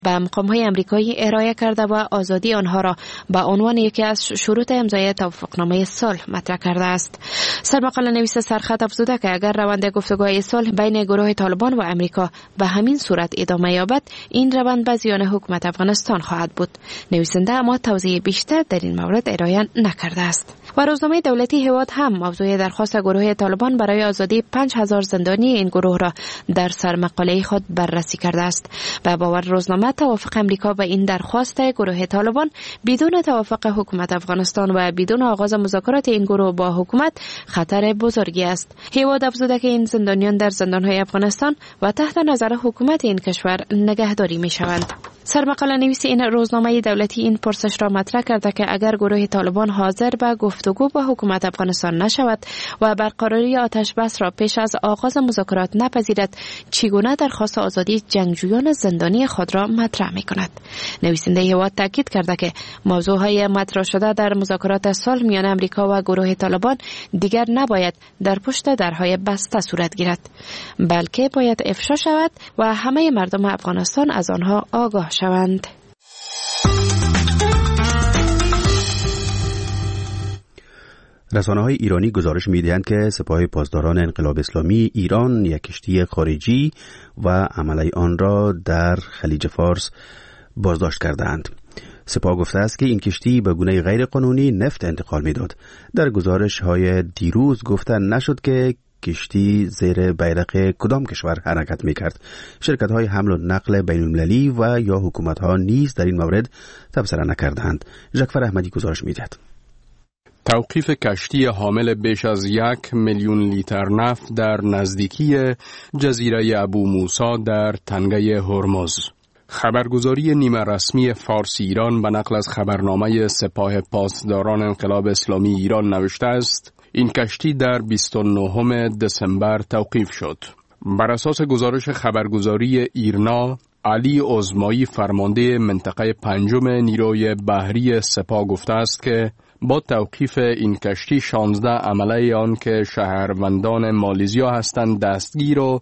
به مقام‌های آمریکایی ارائه کرده و آزادی آنها را به عنوان یکی از شروط امضای توافقنامه صلح مطرح کرده است. سرمقاله نویس سرخط افزوده که اگر روند گفتگوهای صلح بین گروه طالبان و آمریکا به همین صورت ادامه یابد، این روند به زیان حکومت افغانستان خواهد بود. نویسنده اما توضیح بیشتر در این مورد ارائه نکرده است. و روزنامه دولتی هواد هم موضوع درخواست گروه طالبان برای آزادی 5000 زندانی این گروه را در سرمقاله خود بررسی کرده است. به باور روزنامه، توافق امریکا به این درخواست گروه طالبان بدون توافق حکومت افغانستان و بدون آغاز مذاکرات این گروه با حکومت خطر بزرگی است. هواد افزوده که این زندانیان در زندانهای افغانستان و تحت نظر حکومت این کشور نگهداری می شوند. سرمقاله نویس این روزنامه دولتی این پرسش را مطرح کرده که اگر گروه طالبان حاضر به گفتگو با حکومت افغانستان نشود و برقراری آتش بس را پیش از آغاز مذاکرات نپذیرد، چگونه درخواست آزادی جنگجویان زندانی خود را مطرح می کند. نویسنده هواد تاکید کرده که موضوعهای مطرح شده در مذاکرات صلح میان امریکا و گروه طالبان دیگر نباید در پشت درهای بسته صورت گیرد، بلکه باید افشا شود و همه مردم افغانستان از آنها آگاه شوند. رسانه‌های ایرانی گزارش می‌دهند که سپاه پاسداران انقلاب اسلامی ایران یک کشتی خارجی و عمله آن را در خلیج فارس بازداشت کردند. سپاه گفته است که این کشتی به گونه غیر قانونی نفت انتقال می‌داد. در گزارش‌های دیروز گفته نشد که کشتی زیر بیرق کدام کشور حرکت می‌کرد. شرکت‌های حمل و نقل بین‌المللی و یا حکومت‌ها نیز در این مورد تبصره نکردند. ژکفر احمدی گزارش می‌دهد. توقیف کشتی حامل بیش از 1 میلیون لیتر نفت در نزدیکی جزیره ابو موسی در تنگه هرمز. خبرگزاری نیمه رسمی فارس ایران به نقل از خبرنامه سپاه پاسداران انقلاب اسلامی ایران نوشته است: این کشتی در 29 دسامبر توقیف شد. بر اساس گزارش خبرگزاری ایرنا، علی عظمایی فرمانده منطقه 5 نیروی بحری سپاه گفته است که با توقیف این کشتی 16 عمله آن که شهروندان مالیزیا هستند دستگیر و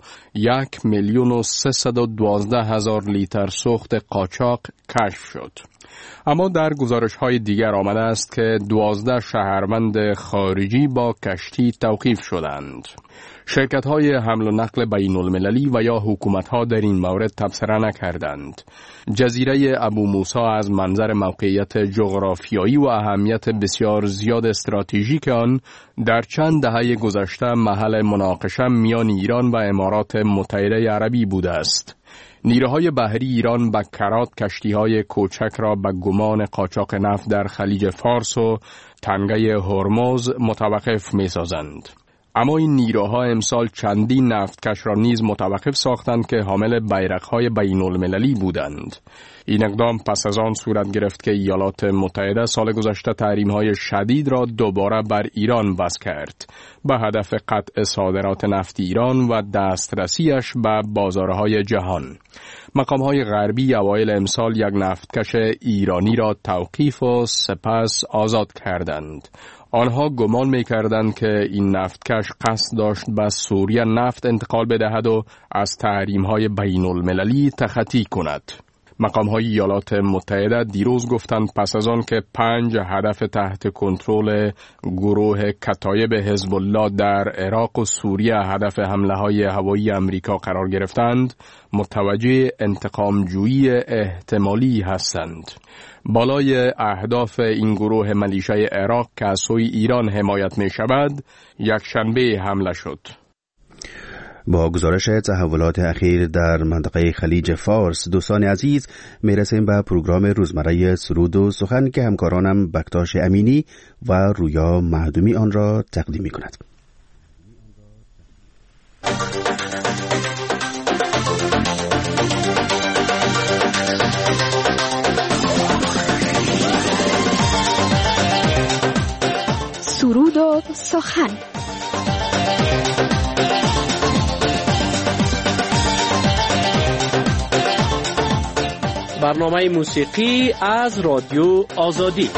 1,312,000 لیتر سوخت قاچاق کشف شد. اما در گزارش‌های دیگر آمده است که 12 شهروند خارجی با کشتی توقیف شدند. شرکت‌های حمل و نقل بین‌المللی و یا حکومت‌ها در این مورد تبصره نکردند. جزیره ابو موسی از منظر موقعیت جغرافیایی و اهمیت بسیار زیاد استراتژیک آن در چند دهه گذشته محل مناقشه میان ایران و امارات متحده عربی بوده است. نیروهای بحری ایران به کرات کشتی‌های کوچک را به گمان قاچاق نفت در خلیج فارس و تنگه هرمز متوقف می‌سازند. اما این نیروها امسال چندین نفتکش را نیز متوقف ساختند که حامل بیرق‌های بین‌المللی بودند. این اقدام پس از آن صورت گرفت که ایالات متحده سال گذشته تحریم‌های شدید را دوباره بر ایران وضع کرد به هدف قطع صادرات نفت ایران و دسترسیش به بازارهای جهان. مقام‌های غربی اوایل امسال یک نفتکش ایرانی را توقیف و سپس آزاد کردند. آنها گمان می‌کردند که این نفتکش قصد داشت به سوریه نفت انتقال بدهد و از تحریم‌های بین‌المللی تخطی کند. مقام‌های ایالات متحده دیروز گفتند پس از آن که 5 هدف تحت کنترل گروه کتایب حزب الله در عراق و سوریه هدف حمله‌های هوایی آمریکا قرار گرفتند، متوجه انتقام‌جویی احتمالی هستند. بالای اهداف این گروه ملیشه‌ای عراق که از سوی ایران حمایت می‌شود، یک شنبه حمله شد. با گزارش تحولات اخیر در منطقه خلیج فارس، دوستان عزیز، میرسیم به پروگرام روزمره سرود و سخن که همکارانم بکتاش امینی و رویا معدومی آن را تقدیم می کند. سرود و سخن. برنامه موسیقی از رادیو آزادی.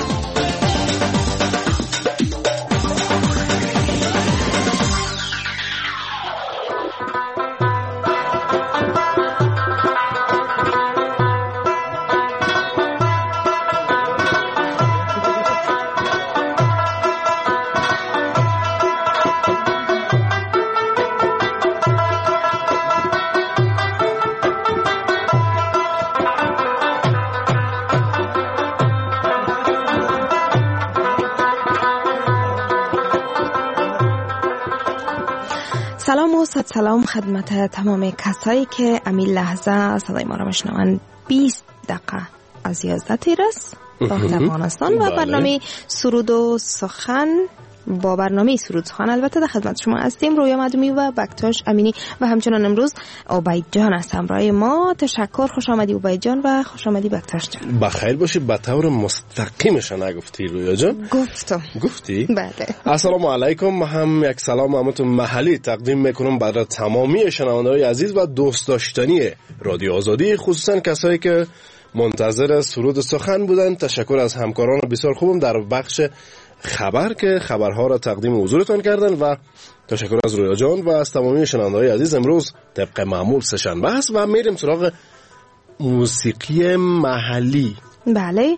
سلام و صد سلام خدمت تمام کسایی که امی لحظه صدای ما را میشنوند. 20 دقیقه از 11 تیر است وقت افغانستان و برنامه سرود و سخن با برنامه سرود سخن البته در خدمت شما هستیم. رویا مدومی و بکتاش امینی و همچنان امروز عبید جان است همراه ما. تشکر، خوش آمدی عبید جان و خوش آمدی بکتاش جان. بخیر باشی. به طور مستقیمش نگفتی رویا جان؟ گفتی؟ بله. السلام علیکم. ما هم یک سلام همتون محلی تقدیم میکنم برای تمامی شنونده‌های عزیز و دوست داشتنی رادیو آزادی، خصوصا کسایی که منتظر سرود سخن بودن. تشکر از همکاران بسیار خوبم در بخش خبر که خبرها را تقدیم حضورتان کردن و تشکر از رویا جان و از تمامی شنونده‌های عزیز. امروز طبق معمول سه‌شنبه است و میریم سراغ موسیقی محلی. بله.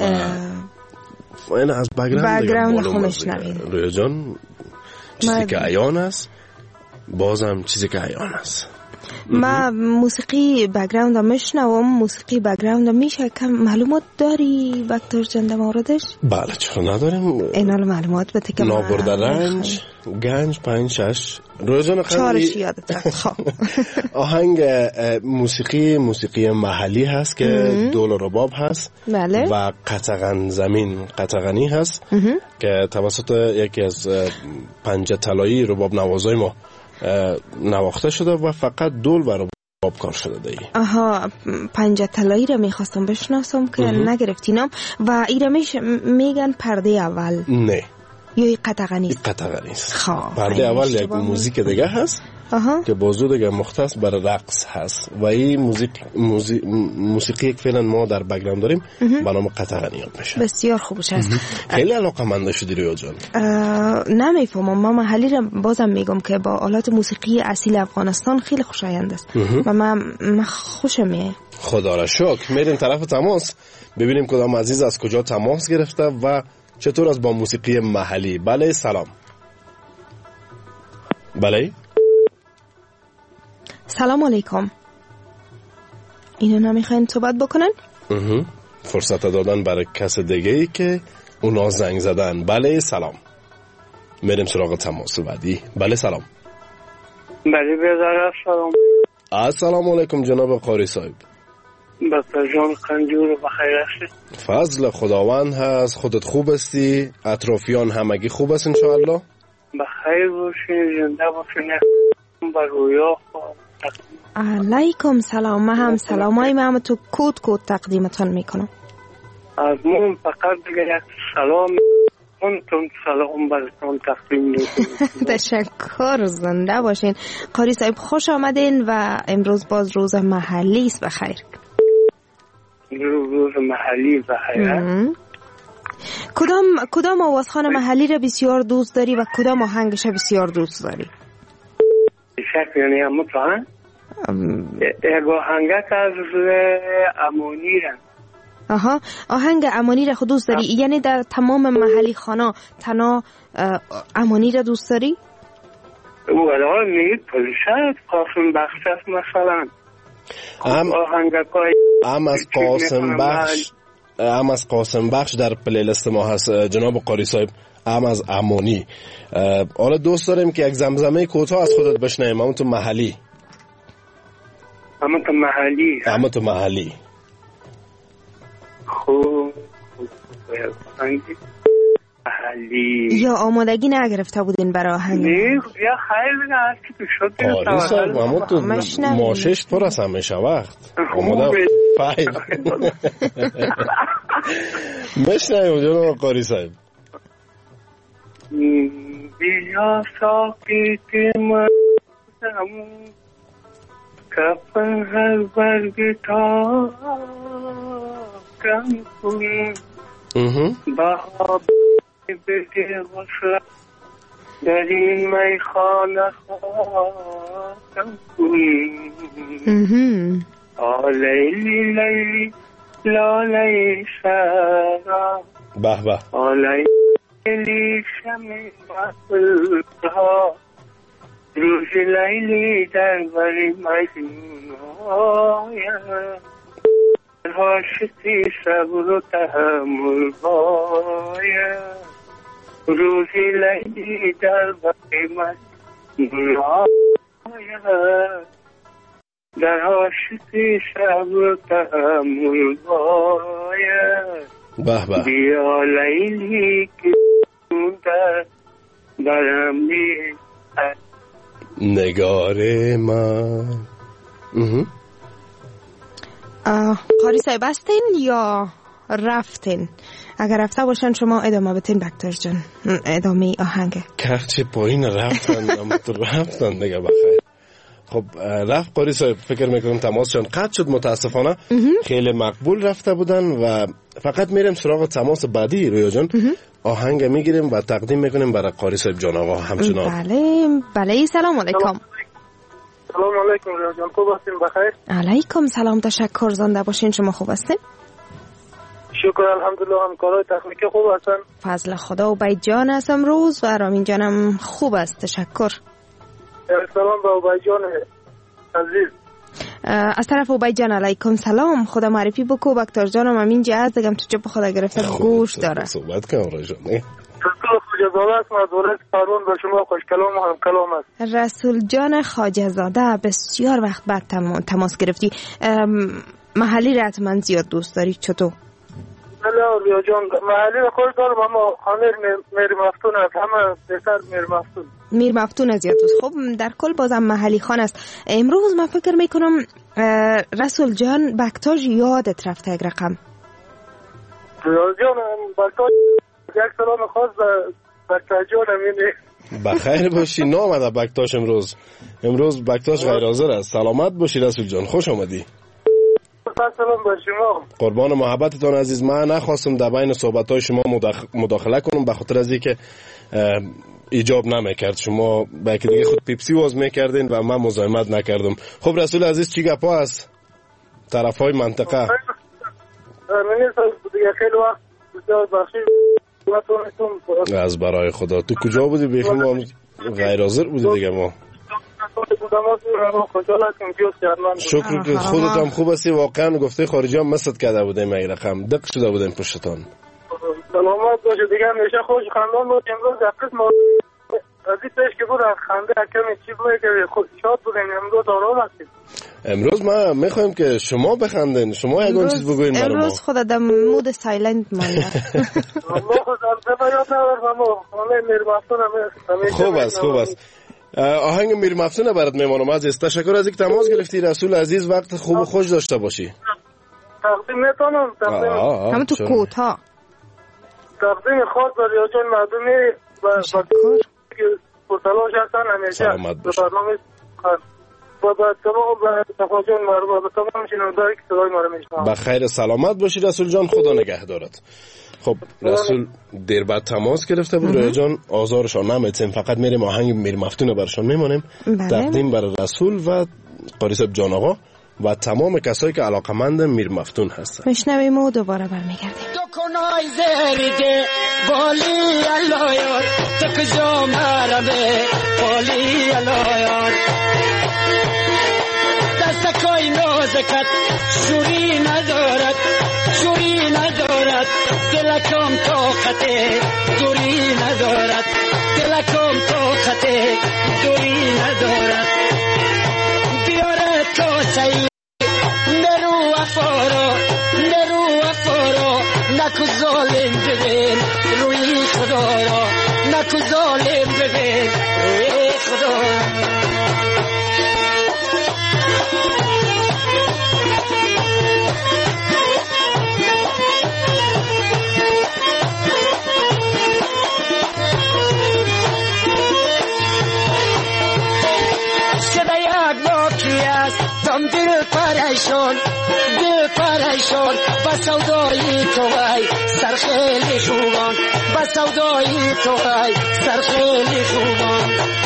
این از بک‌گراند خودش نبین رویا جان، چیزی که عیان است بازم چیزی که عیان است. ما موسیقی بک‌گراند میشنوم. موسیقی بک‌گراند میشه کم معلومات داری بکتر جان در موردش؟ بله چرا نداریم. اینا معلومات بده که نابرده رنج گنج 5-6 رویا جان چارش یادت رفت. آهنگ موسیقی محلی هست که دول رباب هست. بله. و قطغنی هست که توسط یکی از پنجه طلایی رباب نوازای ما نواخته شده و فقط دول و رباب کار شده دی. آها، پنجه طلایی را میخواستم بشناسم که نگرفتینم. و ایره میگن پرده اول. نه یا قطغنی است. پرده اول یک موزیک دیگه هست که بازو دیگه مختص برای رقص هست و این موسیقی که فعلا ما در بک‌گراند داریم به نام قطغنی یاد میشه. بسیار خوبش است. خیلی علاقه‌مند شدی رویا جان. نمیفهمم. ما محلی را بازم میگم که با آلات موسیقی اصیل افغانستان خیلی خوشایند است و من خوشم. خدا را شکر. میریم طرف تماس ببینیم کدام عزیز از کجا تماس گرفته و چطور از با موسیقی محلی. بله سلام. بله سلام علیکم. اینو نمیخواین صحبت بکنن؟ فرصت دادن برای کس دیگه ای که اونا زنگ زدن. بله سلام. میریم سراغ تماس بعدی. بله سلام. بله بذاره سلام. السلام علیکم جناب قاری صاحب. بسر جان قنجور بخیر هستی؟ فضل خداوند هست. خودت خوب هستی؟ اطرافیان همگی خوب است انشاءالله؟ بخیر باشین، زنده باشین. بر رویا علیکم سلام. من هم سلامای من تو کود تقدیمتان میکنم. از من فقط دیگه یک سلام تون سلام براتون تقدیم میکنم. تشکر، زنده باشین. قاری صاحب خوش آمدین و امروز باز روز محلی است. بخیر. روز محلی بخیر. کدام آوازخوان محلی را بسیار دوست داری و کدام آهنگش بسیار دوست داری؟ شک یعنی همون تو هم یک آهنگت از امانی را. آها، آهنگ امانی را خود دوست داری؟ یعنی در تمام محلی خانا تنها امانی را دوست داری؟ ولی میگید پلیسه قاسم بخش است مثلا. هم از قاسم بخش در پلیلیست ما هست جناب قاری صاحب. هم از امانی. حالا دوست داریم که یک زمزمه کوتاه از خودت بشنویم. همون تو محلی. خوب محلی. یا آمادگی نگرفته بودین برای آهنگ؟ نه یا خیلی بگه هستی تو شد. قاری صاحب همون تو ماشش پر است همیشه وقت آماده فایل بشنویم جناب قاری صاحب. بیا ساقی من کپن هر برگ تا کم کن با بده غسل در این میخانه کم کن آلیلی لیلی لالی سرا آلیلی شمی بخلها روز لیلی در بری مجنون عاشقی صبر و تحمل باید روز لیلی در بری مجنون در عاشقی صبر تحمل باید. به به. بیا لیلی که در برم نگار من. قاری صاحب هستین یا رفتین؟ اگر رفته باشن شما ادامه بتین بکتر جان، ادامه آهنگ کرچه پایین رفتن دیگه. بخیر. خب رفت قاری صاحب، فکر میکنم تماسشان قطع شد متاسفانه. خیلی مقبول رفته بودن و فقط میریم سراغ تماس بعدی. رویا جان آهنگ میگیریم و تقدیم میکنیم برای قاری صاحب جان آقا همچنان. بله سلام علیکم. سلام علیکم رویا جان، خوب هستین؟ بخیر. علیکم سلام، تشکر. زنده باشین. شما خوب هستین؟ شکر الحمدلله. همکارای تکنیکی خوب هستن؟ فضل خدا. و بید جان است امروز و رامین جانم خوب است، تشکر. سلام به عبید جان عزیز. از طرف عبید جان علیکم سلام. خدا معرفی بکو بکتر جانم همین جهاز دگم تو جب خدا گرفته گوش داره. صحبت کنم رای جان. خواجه‌زاده است، مدارس پروان به شما خوش کلام و هم کلام است. رسول جان خواجه‌زاده، بسیار وقت بعد تماس گرفتی. محلی را حتما زیاد دوست داری چطور؟ بله ریا جان، محلی خود دارم اما خانه میر مفتون است، همه بسر میر مفتون. میر مفتون زیاد دوست. خب در کل بازم محلی خان است. امروز من فکر میکنم رسول جان بکتاج یادت رفته یک رقم. ریا جان بکتاج یک سلام خاص بکتاج جان امینه. بخیر باشی. نامده بکتاش امروز بکتاش غیر حاضر است. سلامت باشی رسول جان، خوش آمدی. سلام به شما. قربان محبتتان عزیز. من نخواستم در بین صحبت‌های شما مداخله کنم به خاطر از اینکه ایجاب نمیکرد. شما با یکی دیگه خود پیپسی واز میکردین و من مزاحمت نکردم. خب رسول عزیز چی گپا است طرفای منطقه؟ من دیگه خیلی وقت بسیار بخشید از برای خدا. تو کجا بودی؟ بیخی ما غیر حاضر بودی دیگه. ما شکر که خودت هم خوب هستی. واقعا گفته خارجی هم مست کرده بودیم این رقم دق شده بودیم پشتتان. سلامت باشه دیگه، همیشه خوش خندان بود. امروز دقیق ما از این پیش که بود خنده کمی چی بود که شاد بودیم. امروز آرام هستیم. امروز ما میخوایم که شما بخندین، شما یکان چیز بگوین برای ما. امروز خود در مود سایلنت مانده. ما خود در یاد نبرم اما خانه میر مفتون خوب است. آهنگ میر مفتون برات میمانم عزیز. تشکر از اینکه تماس گرفتی رسول عزیز. وقت خوب و خوش داشته باشی. تقدیم میتونم همه تو کوتا تقدیم خاص به ریا جان مردمی و که پرتلاش هستن همیشه به برنامه و به تمام صفا جان و به تمام شنوندهایی که صدای ما رو میشنوند. بخیر سلامت باشی رسول جان، خدا نگهدارت. خب رسول دیر بعد تماس گرفته بود. ریا جان آزارشان نمیتیم، فقط میریم آهنگ میر مفتون برشان میمانیم. تقدیم برای رسول و قاری صاحب جان آقا و تمام کسایی که علاقمند میر مفتون هستن. میشنویم و دوباره برمیگردیم. کنای زریده بالی علایار تک جا مرمه بالی علایار دست کای نازکت شوری ندارد دلکم طاقته دوری ندارد دوری ندارد بیاره کاسهی نرو افارا نکو ظالم ببین روی خدا را نکو ظالم ببین روی خدا را تم دل پریشان با سودای توی سرخیلی خوبان با سودای توی سرخیلی خوبان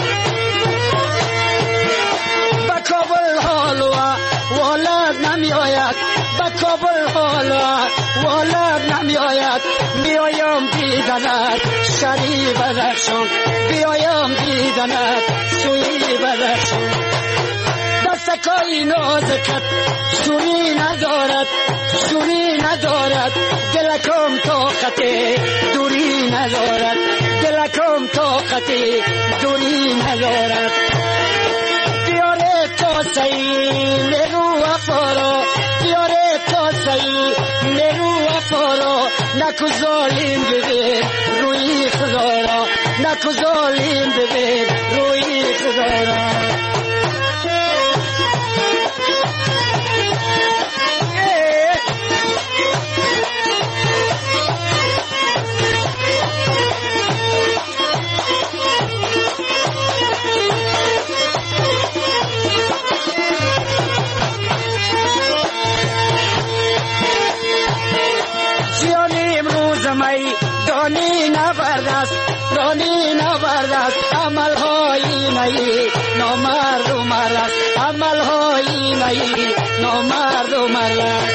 با کابل حالوا ولد نمی آید با کابل حالوا ولد نمی آید بیایم دیدنت شری بدخشان بیایم دیدنت سوی بدخشان دستکای نازکت شوری ندارد دلکم طاقته دوری ندارد دلکم طاقته دوری ندارد بیاره سعی میرو وفارا یاره تو سعی میرو وفارا نکو ظالم ببین روی خدا را نکو ظالم ببین روی خدا را رانی نبردست عمل هایی نهی نامرد و مرد عمل هایی نهی نامرد و مرد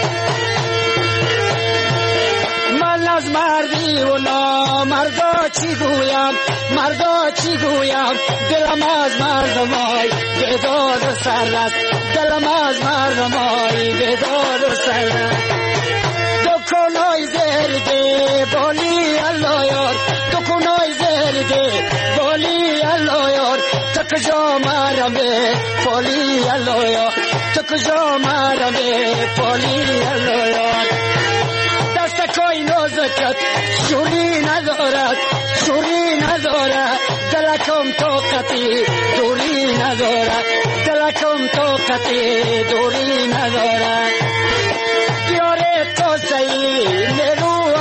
من از مردی و نامردا چی گویم مردا چی گویم دلم از مردمای بیدار و سرد دلم از مردمای بیدار و سرد دکانای زرده بالی الله یار دکانای زرده بالی الله یار تک جا مرمه بالی الله یار تک جا مرمه بالی الله یار دستکای نازکت شوری ندارد شوری ندارد دلکم طاقتی دوری ندارد دلکم طاقتی دوری ندارد یاره تو سعی میرو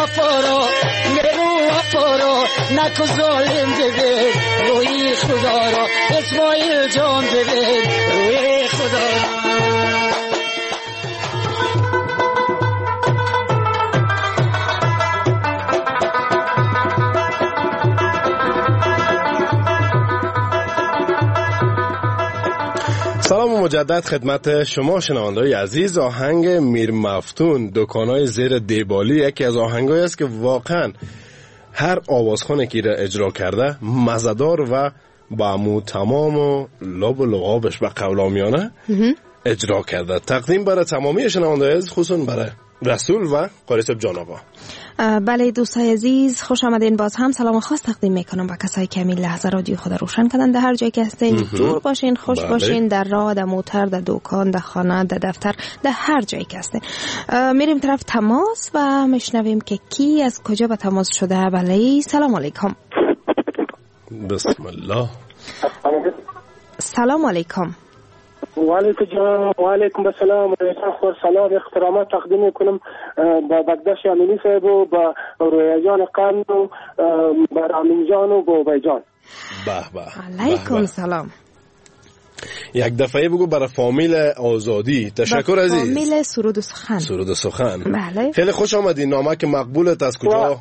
وفارا نکو ظالم ببین روی خدا را اسماعیل جان ببین روی خدا را سلام و مجدد خدمت شما شنونده‌های عزیز. آهنگ میر مفتون دکانای زیر دیبالی یکی از آهنگایی است که واقعا هر آوازخوانی که را اجرا کرده مزدار و با مو تمام و لب و لغابش به قولامیانه اجرا کرده. تقدیم برای تمامی شنونده‌های عزیز، خصوصا برای رسول و قاری صاحب جان آقا. بله دوستای عزیز، خوش آمدین. باز هم سلام خاص تقدیم میکنم به کسایی که همین لحظه رادیو خود روشن کردن. در هر جایی که هستین جور باشین، خوش باشین، در راه، در موتر، در دکان، در خانه، در دفتر، در هر جایی که هستین. میریم طرف تماس و میشنویم که کی از کجا به تماس شده. بله سلام علیکم. بسم الله. سلام علیکم. و علیکم السلام و سلام احترامات تقدیم میکنم با بگدش امینی صاحب و با رویا جان قرن و با رامین جان و با بای جان. علیکم سلام. یک دفعه بگو برای فامیل آزادی. تشکر عزیز. فامیل سرود و سخن. سرود و سخن. بله. خیلی خوش آمدین. نامک مقبولت از کجا؟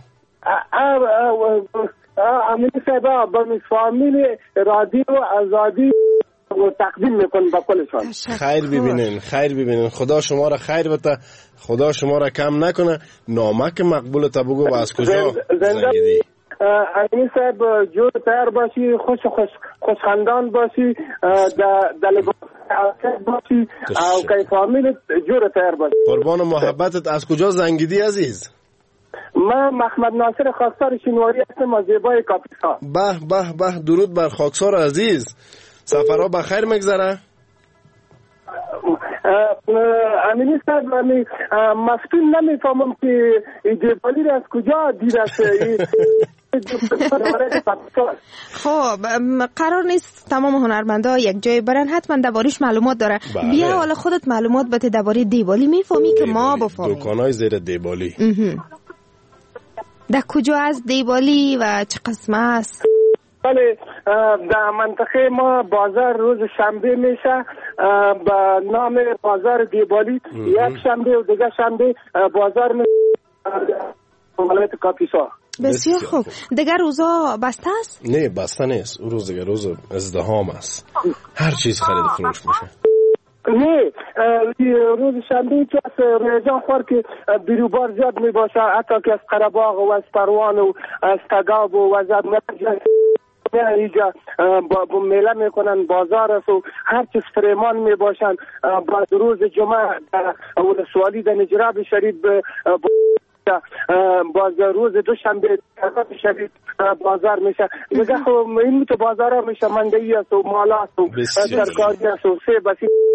امینی صاحب با فامیل رادیو آزادی تقدیم میکنم با کلشان. خیر ببینین خدا شما را خیر بده، خدا شما را کم نکنه. نامک مقبول تا بگو و از کجا زنگیدی؟ امین صاحب جور تیار باشی، خوش خندان باشی، در لباس باشی او که فامیل جور تیار باشی. قربان محبتت. از کجا زنگیدی عزیز؟ من محمد ناصر خاکسار شینواری هستم از زیبای کاپیسا. به درود بر خاکسار عزیز. سفرها بخیر میگذره؟ امینی صاحب مفتون نمیفهمم که دیبالی را از کجا دیده است. خب قرار نیست تمام هنرمندا یک جای برن، حتما دربارش معلومات داره. بیا حالا خودت معلومات بده درباره دیبالی. میفهمی که ما بفهمیم. دکانای زیر دیبالی در کجا از دیبالی و چه قسم است؟ بله در منطقه ما بازار روز شنبه میشه با نام بازار دیبالی. یک شنبه و دیگه شنبه بازار ولایت کاپیسا. بسیار خوب. دیگر روزا بسته است؟ نه بسته نیست. اون روز دیگر روز ازدحام است، هر چیز خرید فروش میشه. نه روز شنبه که از ریجان خور که بیروبار زیاد می باشه، حتی که از قره‌باغ و از پروان و از تگاب و از زبنجان اینجا با میله میکنن، بازار است و هر چیز فریمان می باشن. بعد روز جمعه ولسوالی در نجراب شریف باز روز دوشنبه شریف بازار میشه. دیگه خب این تو بازارا میشه، مندی است و مالا است و ترکاری است و سیب است.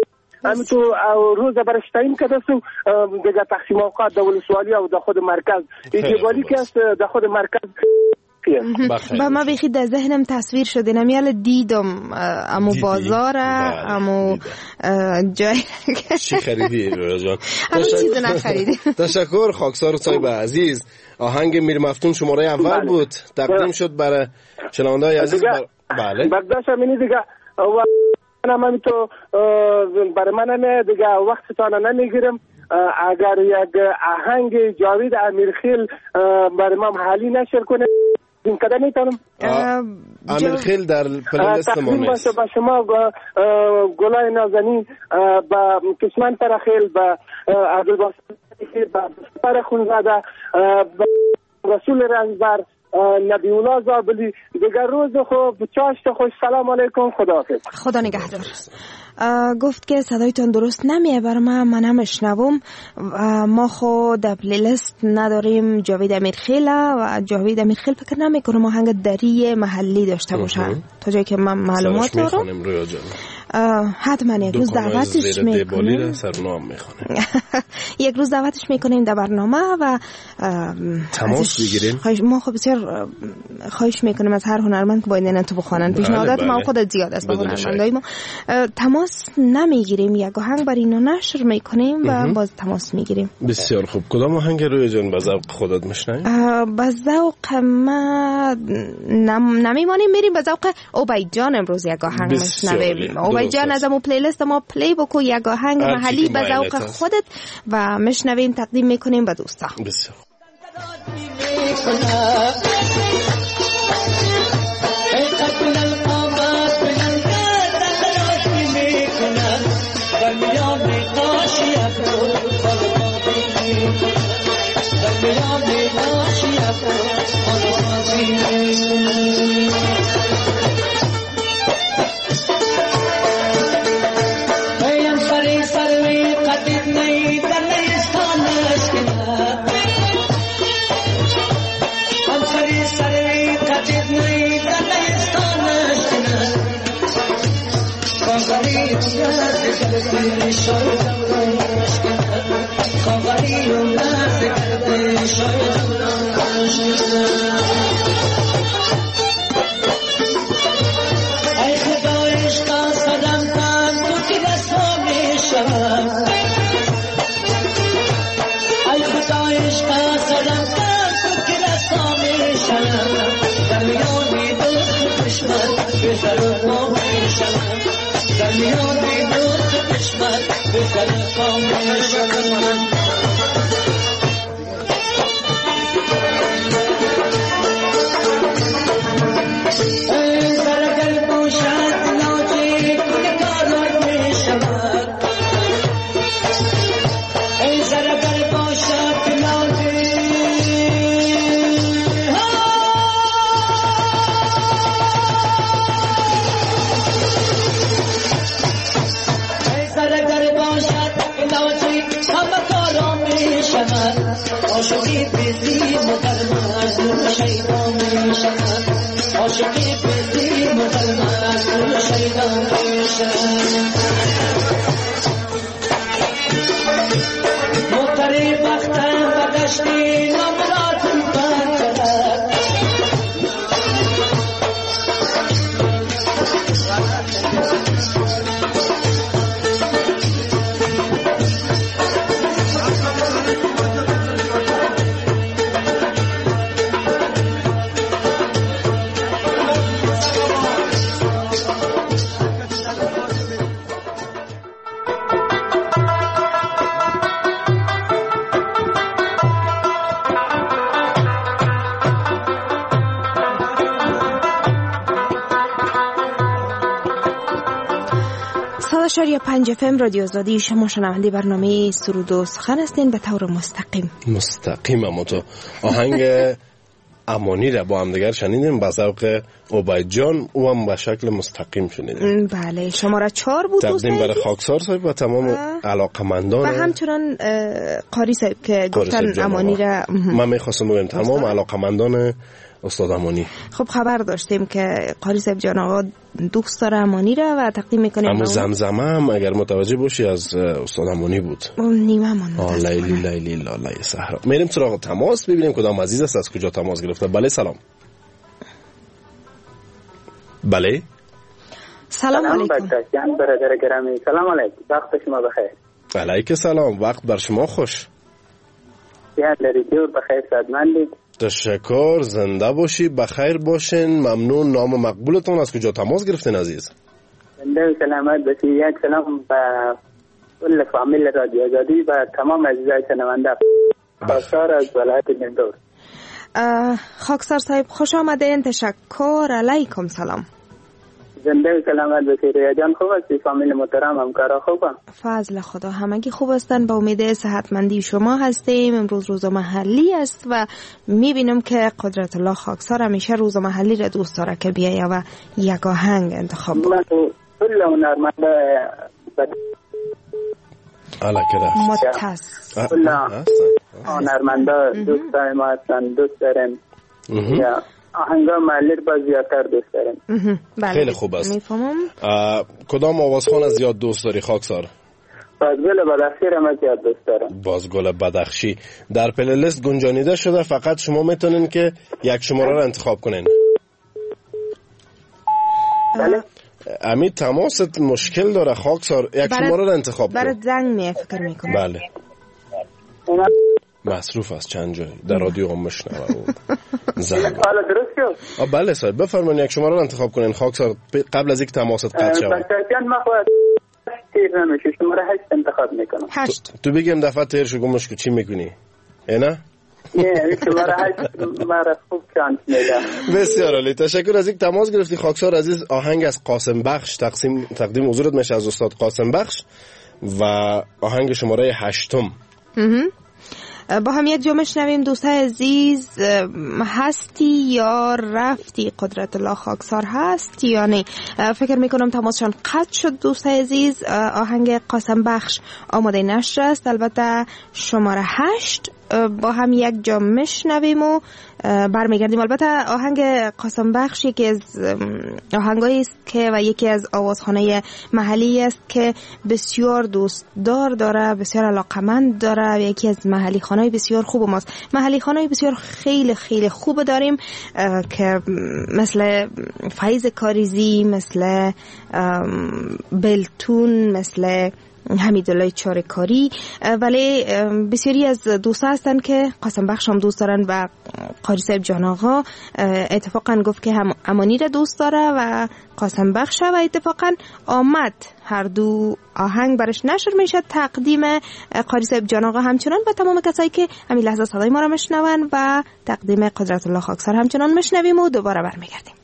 همین تو روز برش تعیین کرده سو دیگه تقسیم اوقات در ولسوالی و در خود مرکز ایجابالی که است در خود مرکز با ما بخی در ذهنم تصویر شده نمیال دیدم امو بازار امو جای چی خریدی رویا جان؟ همون چیز نخریدی. تشکر خاکسار صاحب عزیز. آهنگ میر مفتون شماره اول بود تقدیم شد برای شنونده‌های عزیز. بله برداشت همینی دیگه و من تو برای من دیگه وقتتان نمیگیرم. اگر یک آهنگ جاوید امیرخیل برای من حالی نشر کنه این کده میتونم. امیرخیل در پلیلیست ما نیست. با شما گلای نازنین با کشمن ترخیل با عبدالباسط با سپر خونزاده با رسول رنجبر نبی الله زابلی دیگر روز خوب چاشت خوش. سلام علیکم. خداحافظ. خدا نگهدار. گفت که صدایتان درست نمیه بر من نمیشنوم. ما خود در پلیلیست نداریم جاوید امیرخیل و جاوید امیرخیل فکر نمیکنم آهنگ دری محلی داشته باشن تا جایی که من معلومات دارم. حتما یک روز دعوتش میکنیم. یک روز دعوتش میکنیم در برنامه و تماس بگیریم. ما خب بسیار خواهش میکنیم از هر هنرمند که باید تو بخوانن. پیشنهادات ما خود زیاد است به هنرمندای ما. تماس نمیگیریم، یک آهنگ بر اینا نشر میکنیم و باز تماس میگیریم. بسیار خوب. کدام آهنگ روی جان به ذوق خودت میشنویم؟ به ذوق ما نمیمانیم، میریم به ذوق اوبای جان. امروز یک آهنگ میشنویم. اوبای جان از مو پلیلیست ما پلی بکو یک آهنگ محلی به ذوق خودت و میشنویم تقدیم میکنیم به دوستا. بسیار شاری 5 FM رادیو آزادی. شما شنونده برنامه سرود و سخن هستین به طور مستقیم. اما تو آهنگ امانی را با هم دیگر شنیدیم به ذوق عبید جان او هم به شکل مستقیم شنیدیم. بله شماره 4 بود تقدیم برای خاکسار صاحب و تمام علاقمندان و همچنان قاری صاحب که گفتن امانی را من میخواستم بگم تمام علاقمندان استاد امانی. خب خبر داشتیم که قاری صاحب جان آقا دوست داره امانی را و تقدیم میکنیم. اما زمزمه هم اگر متوجه باشی از استاد امانی بود. نیمه من لیلی لاله صحرا. میریم سراغ تماس ببینیم کدام عزیز است از کجا تماس گرفته. بله سلام. بله سلام علیکم. برادر گرامی سلام علیکم. وقت شما بخیر. علیکم سلام. وقت بر شما خوش. یاد داری جور بخیر سعادتمندی. تشکر. زنده باشی بخیر باشین. ممنون. نام مقبولتون از کجا تماس گرفتین عزیز؟ زنده و سلامت باشی. یک سلام به کل فامیل رادیو آزادی و تمام عزیزای شنونده. خاکسار از ولایت نیمروز. خاکسار صاحب خوش آمدین. تشکر. علیکم سلام. زنده و سلامت باشی. ریا جان خوب هستی؟ فامیل محترم همکارا خوبه؟ فضل خدا همگی خوب هستن. با امید صحتمندی شما هستیم. امروز روز محلی است و میبینم که قدرت الله خاکسار همیشه روز محلی را دوست داره که بیایه و یک آهنگ انتخاب کنه. کل هنرمنده متصل کل هنرمنده دوستای ما هستن. دوست دارن یا آهنگا محلی باز زیادتر دوست دارن. خیلی خوب است. کدام آوازخوان زیاد دوست داری خاکسار؟ بازگل بدخشی را من زیاد دوست دارم. بازگل بدخشی در پلیلیست گنجانیده شده. فقط شما میتونین که یک شماره را انتخاب کنین. بله امی تماست مشکل داره خاکسار. یک شماره را انتخاب کن. برای زنگ فکر میکنم. بله مصروف است چند جای در رادیو هم مشنوه. حالا درست شد؟ بله صاحب بفرمایید یک شماره رو انتخاب کنین خاکسار قبل از اینکه تماست قطع شود. بچه‌جان ما خواهد تیر نمیشه. شماره 8 انتخاب میکنم. 8 تو بگیم دفعه تیر شو گمش کو چی میکنی؟ نه شماره 8 مرا خوب چانس میده. بسیار عالی. تشکر از اینکه تماس گرفتی خاکسار عزیز. آهنگ از قاسم بخش تقدیم حضورت میشه از استاد قاسم بخش و آهنگ شماره 8. با هم یک جا شنویم. دوستای عزیز هستی یا رفتی؟ قدرت الله خاکسار هست یا نه؟ فکر میکنم تماسشان قطع شد. دوستای عزیز آهنگ قاسم بخش آماده نشر است. البته شماره 8 با هم یک جا میشنویم و برمیگردیم. البته آهنگ قاسم بخش یکی از آهنگایی است که و یکی از آوازخانه محلی است که بسیار دوستدار داره، بسیار علاقمند داره و یکی از محلی خانه‌های بسیار خوب ماست. محلی خانه‌های بسیار خیلی خیلی خوب داریم که مثل فیض کاریزی، مثل بلتون، مثل حمیدالله چارکاری، ولی بسیاری از دوستا هستن که قاسم بخش هم دوست دارن و قاری صاحب جان آقا اتفاقا گفت که هم امانی را دوست داره و قاسم بخش و اتفاقا آمد هر دو آهنگ برش نشر میشه. تقدیم قاری صاحب جان آقا همچنان و تمام کسایی که همین لحظه صدای ما را میشنون و تقدیم قدرت الله خاکسار همچنان میشنویم و دوباره برمیگردیم.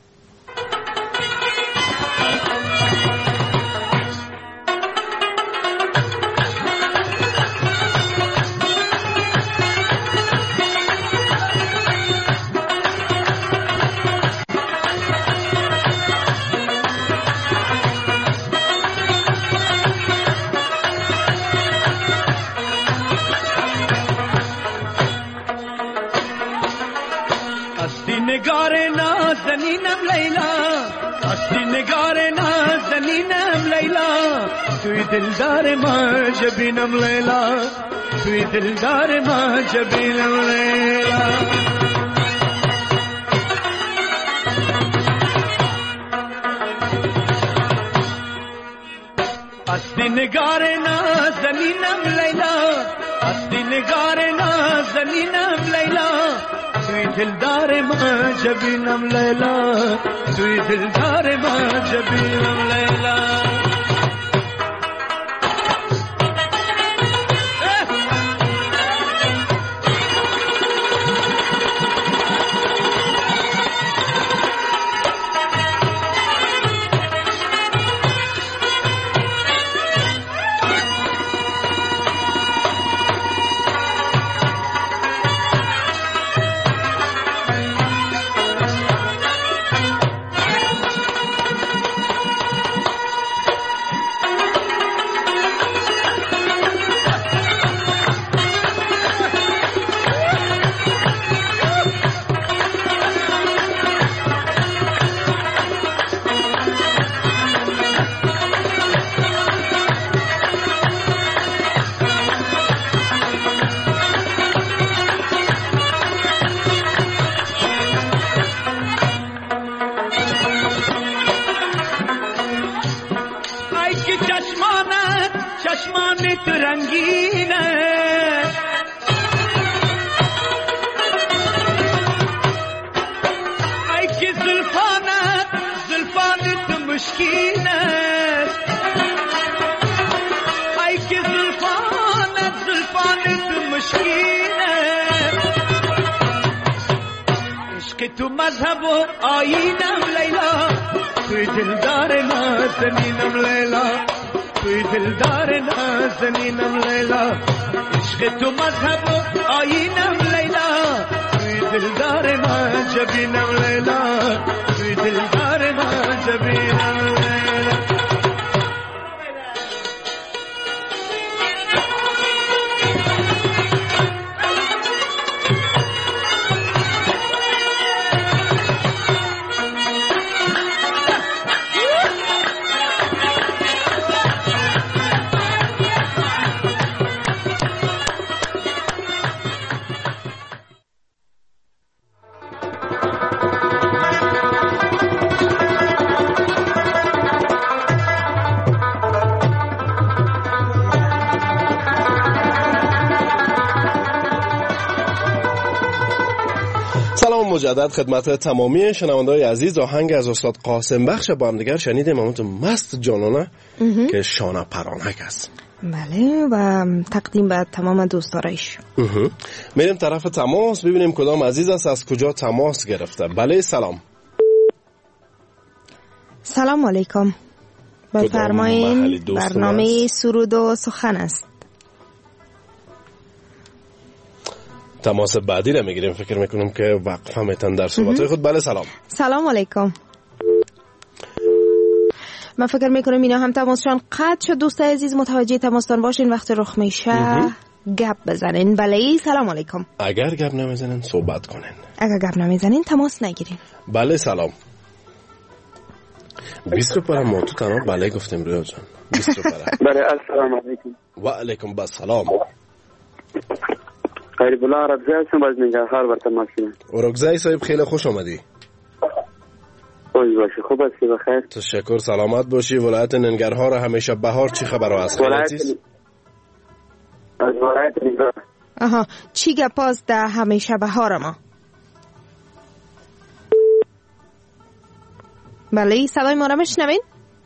توی دلدار ما جبینم لیلا، توی دلدار ما جبینم لیلا. استی نگار نازنینم لیلا، استی نگار نازنینم لیلا. توی دلدار ما جبینم لیلا، توی دلدار ما جبینم لیلا. تو مذهب و آیینم لیلا توی دلدار نازنینم لیلا توی دلدار نازنینم لیلا عشق تو مذهب و آیینم لیلا توی دلدار من جبینم لیلا توی دلدار من جبینم لیلا. مجدد خدمت تمامی شنونده‌های عزیز، آهنگ از استاد قاسم بخش با هم دیگر شنیدیم. همونطور مست جانانه که شانه پرانک است. بله و تقدیم به تمام دوستارایش. میریم طرف تماس ببینیم کدام عزیز است، از کجا تماس گرفته. بله سلام. سلام علیکم. بفرمایید. برنامه سرود و سخن است. تماس بعدی رو میگیریم. فکر میکنم که وقفه میتن در صحبتهای خود. بله سلام. سلام علیکم. من فکر میکنم اینا هم تماسشان قطع شد. دوست عزیز متوجه تماستان باشین، وقت رخ میشه گپ بزنین. بله سلام علیکم. اگر گپ نمیزنین صحبت کنین، اگر گپ نمیزنین تماس نگیرین. بله سلام. 20 روپره ما تو تنها بله گفتیم رویا جان. 20 روپره. بله السلام علیکم. و علیکم السلام. قریب الله ربزی هستم از ننگرهار بر تماس میگیرم. رکزی صاحب خیلی خوش آمدی. خوش باشی. خوب هستی؟ بخیر. تشکر. سلامت باشی. ولایت ننگرهار همیشه بهار چی خبر است؟ از ولایت ننگرهار. آها چی گپاست در همیشه بهار ما؟ بله صدای ما را میشنوین؟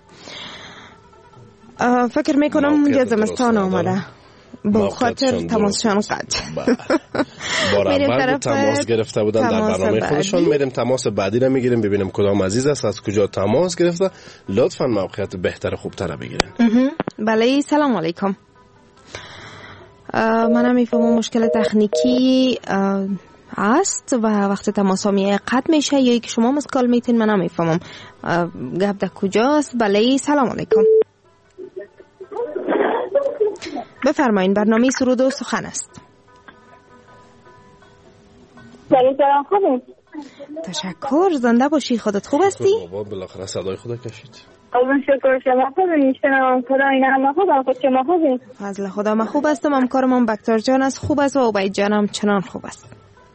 فکر میکنم اونجا زمستان آمده با خاطر تماسشان قطع. بار اول تماس گرفته بودن در برنامه خودشان. میریم تماس بعدی را میگیریم ببینیم کدام عزیز است، از کجا تماس گرفته. لطفاً موقعیت بهتر خوبتر بگیرین. بله سلام علیکم. من میفهمم مشکل تکنیکی است و وقت تماس می قطع میشه یا که شما مسکال میتین. من نمیفهمم گپ در کجاست. بله سلام علیکم. بفرمایین. برنامه سرود و سخن است. سلام خوبی؟ تشکر. زنده باشی. خودت خوب هستی؟ بابا بالاخره صدای خودت کشید. اون شکر. شما خوبی؟ شما خدا اینا هم خوبم. خود شما خوبی؟ فضل خدا من خوب هستم. همکارم بکتر جان است خوب است و عبید جانم چنان خوب است.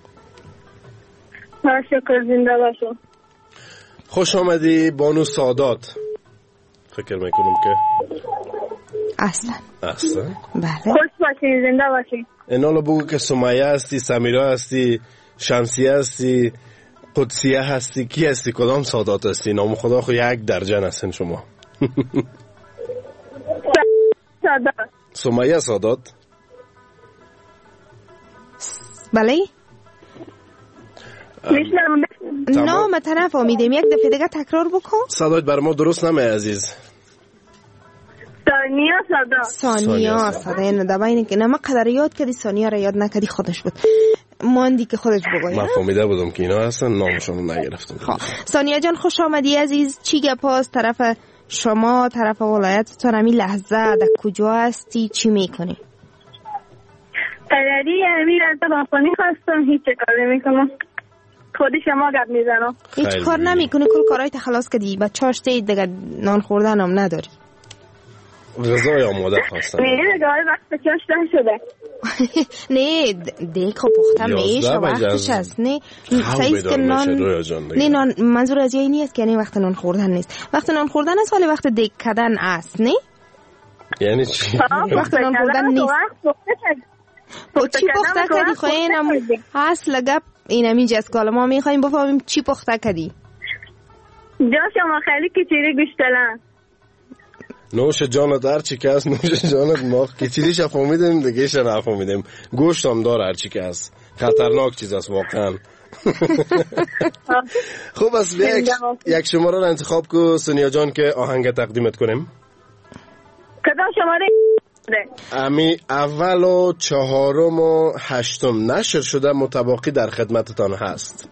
شکر. زنده باشو. خوش آمدی بانو سادات. فکر میکنم که اصلا بله. خوش باشی. زنده باشی. اینالو بگو که سمیه هستی، سمیرا هستی، شمسیه هستی، قدسیه هستی، کی هستی؟ کدام سادات هستی؟ نام خدا خو یک درجن هستین شما. سادات. سمیه سادات. بله نام طرف آمیدیم. یک دفعه دیگه تکرار بکن. صدایت بر ما درست نمی عزیز. ثانیه صدا ندابین که نما قدر یاد کردی ثانیه را یاد نکردی خودش بود. ماندی که خودش بگوید. من فهمیده بودم که اینا هستن نامشون رو نگرفتم. ثانیه جان خوش آمدی عزیز. چی گپاست طرف شما، طرف ولایتتون همین لحظه در کجا هستی؟ چی میکنی؟ قدری امیر از بافانی خواستم. هیچ کاری نمیکنم. خودی شما گپ میزنم. هیچ کار نمیکنی؟ کل کارهای خلاص کردی. بچه‌اش دیگه نان خوردن هم نداری. غذای آماده خواستم. نه دیگه وقت چاش نشده. نه دیگه پخته میشه وقتش است. نه سایز که نان نه نان منظور از این نیست که یعنی وقت نان خوردن نیست. وقت نان خوردن است ولی وقت دیگ کردن است. نه یعنی چی؟ وقت نان خوردن نیست. با چی پخته کردی؟ خواهی اینم اصل گپ اینمی جست که ما میخواییم بفهمیم چی پخته کردی. جا شما خیلی کچیری گوشتلن. نوش جانت هرچی که هست. نوش جانت ما کچیریش فهمیدیم دیگه ایش نفهمیدیم. گوشت هم داره هرچی که هست. خطرناک چیز است واقعا. خوب است، یک شماره را انتخاب کو سونیا جان که آهنگ تقدیمت کنیم. کدام شماره؟ امی اول و چهارم و هشتم نشر شده، متباقی در خدمتتان هست.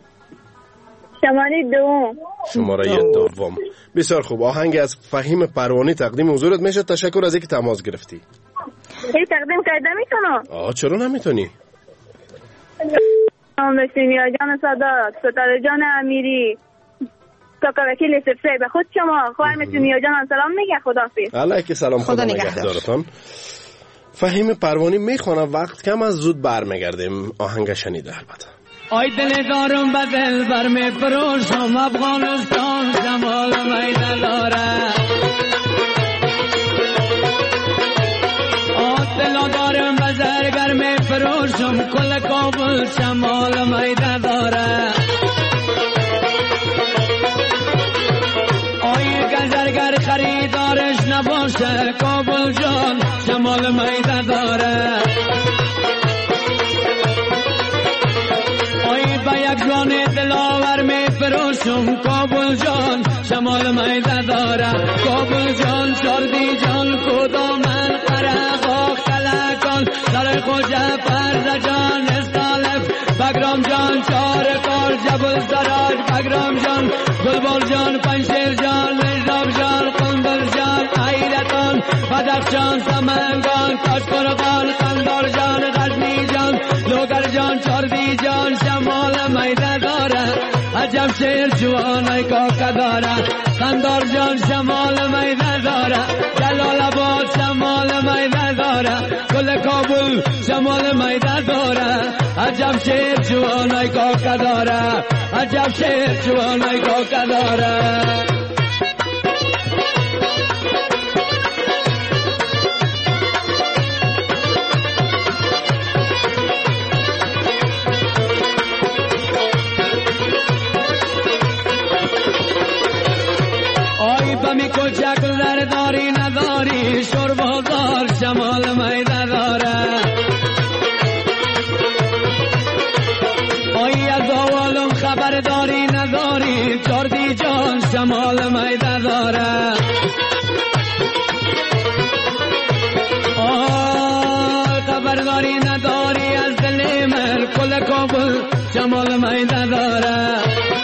شماره دوم. بسیار خوب، آهنگ از فهیم پروانی تقدیم حضورت میشه. تشکر از اینکه تماس گرفتی. تقدیم کرده میتونم؟ چرا نمیتونی؟ سونیا جان سادات، ستاره جان امیری، کاکا وکیل سفره، به خود شما خواهر سونیا جان سلام میگه. خداحافظ. علیک سلام، خدا نگهدارتان. فهیم پروانی میخونه، وقت کم از زود برمیگردیم. آهنگ شنیده البته. آی دل دارم به دل بر می پروشم، افغانستان جمال میدان داره. دل دارم به زرگر می پروشم، کل کابل جمال میدان داره. آی گزرگر خریدارش نباشه، کابل جان جمال میدان داره. یک جان دلاور می فروشم، کابل جان شمال میده داره. کابل جان شردی جان کدامن قرقاق کلکان، در خوجه پرز جان استالف بگرام جان چار کار جبل زراج بگرام جان گلبال جان پنشیر جان مجراب جان قندل جان ایرتان بدخشان سمنگان کاشقرغان قندار جان غزنی جان لوگر جان چاردی جان شمال میده داره. عجب شیر جوانای کاکا داره. قندار جان شمال میده داره. جلال آباد شمال میده داره. کل کابل شمال میده داره. عجب شیر جوانای کاکا داره. عجب شیر جوانای کاکا داره. می کوچک در داری نداری، شربازار شمال میده داره. آی از آوالم خبر داری نداری، چاردی جان شمال میده داره. آی خبر داری نداری از دل من، کل کابل شمال میده داره.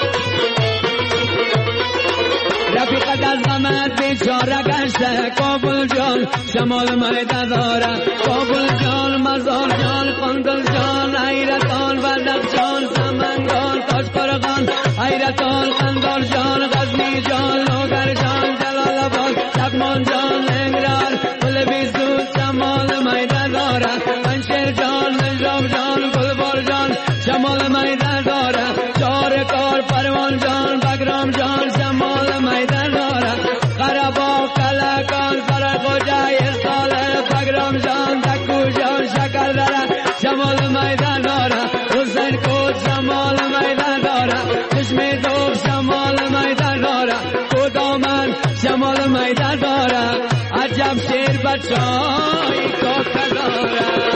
رفیقت از غمت بیچاره گشته، کابل جان شمال میده داره. کابل جان مزار جان قندل جان ایرتان بدخشان سمنگان کاشقرغان ایرتان قندار جان غزنی جان لوگر جان جلال آباد لغمان جان لنگران گل بیزود شمال میده داره. پنشیر جان مجراب جان گلبار جان شمال میده داره. چار کار پروان جان بگرام جان شمال میده داره. قربا کلکان سرخوجه استاله بگرام جان دکو جان شکر داره شمال میده داره. حسین کود شمال میده داره. چشمی دوب شمال میده داره. کدامن شمال میده داره. عجب شیر بچای کاکا داره.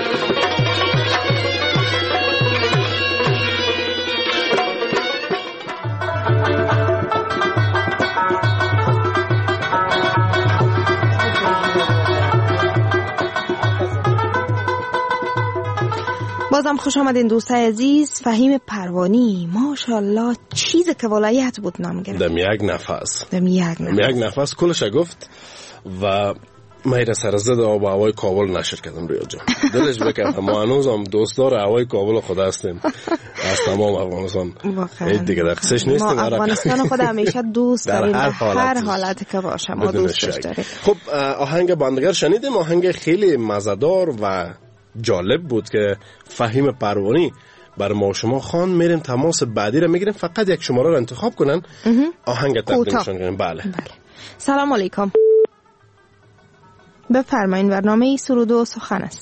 بازم خوش آمدین دوستای عزیز. فهیم پروانی ماشاءالله چیز که ولایت بود نام گرفت. دم یک نفس کلش گفت و میره سرزد آب و هوای کابل نشر کردم رویا جان. دلش بکرد ما هنوز هم دوستدار هوای کابل خود هستیم از تمام افغانستان. این دیگه در قصهش نیستیم. ما افغانستان خود همیشه دوست داریم در هر حالت که باشه ما دوستش داریم. خب آهنگ بندگر شنیدیم. آهنگ خیلی مزدار و جالب بود که فهیم پروانی بر ما شما خان. میریم تماس بعدی رو میگیریم. فقط یک شماره رو انتخاب کنن آهنگ تقدیمشون کنیم. بله. سلام علیکم. بفرمایین برنامه سرود و سخن است.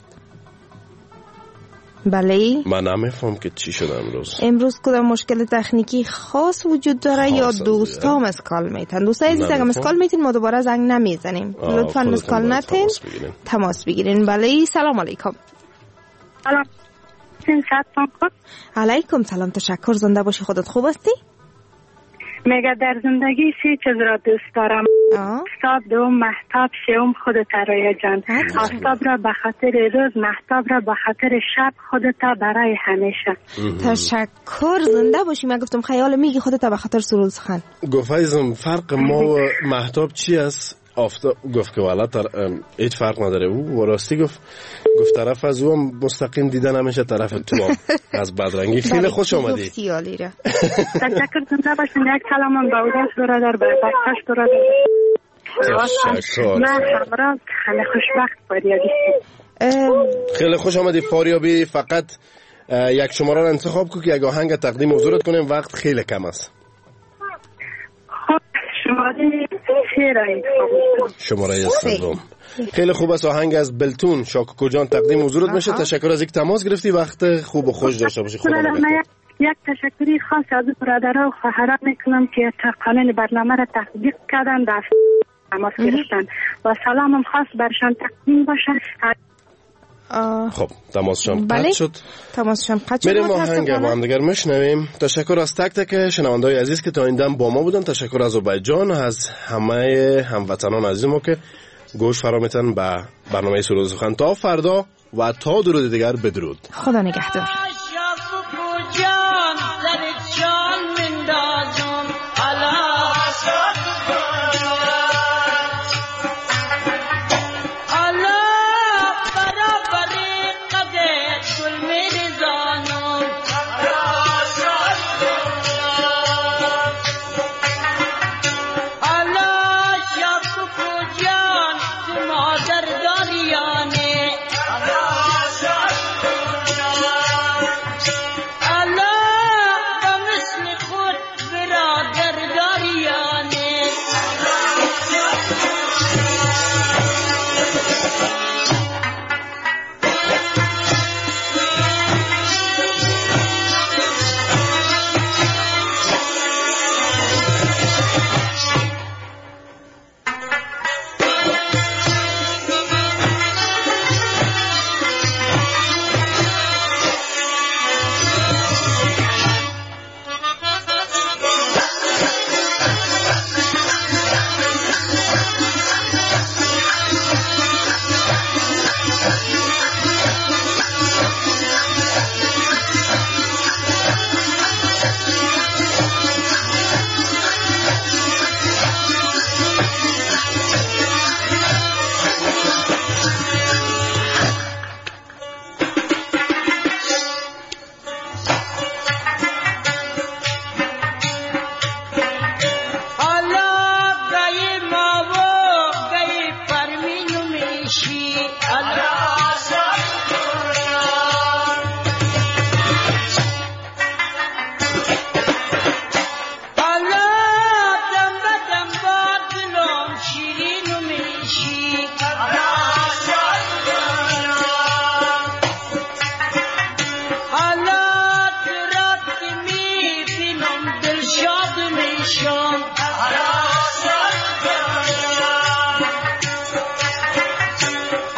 بله. من نمیفهم که چی شده امروز کدام مشکل تکنیکی خاص وجود داره یا دوستا مسکال میتن؟ دوستای عزیز اگه مسکال میتین ما دوباره زنگ نمیزنیم. لطفا مسکال نتین، تماس بگیرین. بله. سلام علیکم. هستین؟ شبتان خوب. علیکم سلام، تشکر. زنده باشی. خودت خوب هستی؟ میگه در زندگی 3 چیز را دوست دارم. آفتاب، دوم مهتاب، سوم خودت رای جان. آفتاب را به خاطر روز، مهتاب را به خاطر شب، خودت برای همیشه. تشکر. زنده باشی. من گفتم خیال میگی خودت به خاطر سرود سخن. گفتم فرق ما و مهتاب چی است؟ آفتاب گفت که والا هیچ فرق نداره. او راستی گفت طرف از او هم مستقیم دیدن همیشه طرف تو هم از بدرنگی. خیلی خوش آمدی. تشکر. زنده باشین. یک کلام با اوداس برادر، به بخش برادر. تشکر. من همراز خیلی خوشبخت فاریابی. خیلی خوش آمدی فاریابی. فقط یک شماره را انتخاب کن که یک آهنگ تقدیم حضورت کنیم. وقت خیلی کم است. شماره سوم. خیلی خوب است. آهنگ از بلتون شاکوکو جان تقدیم حضورت میشه. تشکر از اینکه تماس گرفتی. وقت خوب و خوش داشته باشی. خدا نگهدار. یک تشکری خاص از برادرها و خواهران میکنم که تا قانون برنامه را تطبیق کردن، در تماس گرفتن و سلامم خاص برشان تقدیم باشه. خب تماسشان قطع شد. تماسشان قطع شد. میریم آهنگ با هم دیگر میشنویم. تشکر از تک تک شنونده‌های عزیز که تا این دم با ما بودن. تشکر از عبید جان، از همه هموطنان عزیز ما که گوش فرا میتن به برنامه سرود سخن. تا فردا و تا درود دیگر بدرود. خدا نگهدار.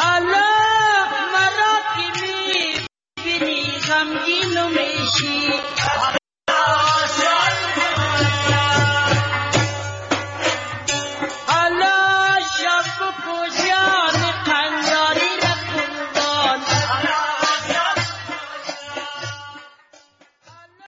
غمگین و میشی